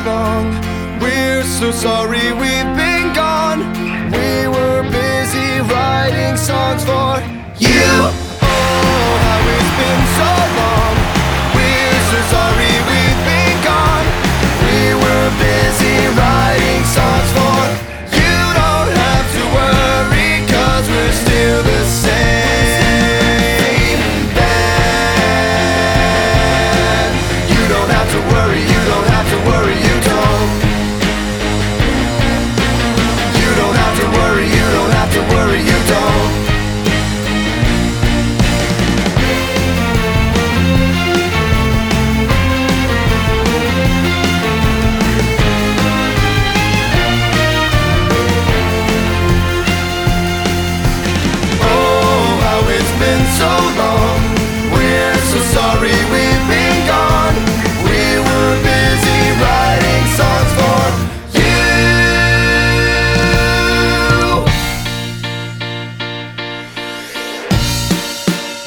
long. We're so sorry we've been gone. We were busy writing songs for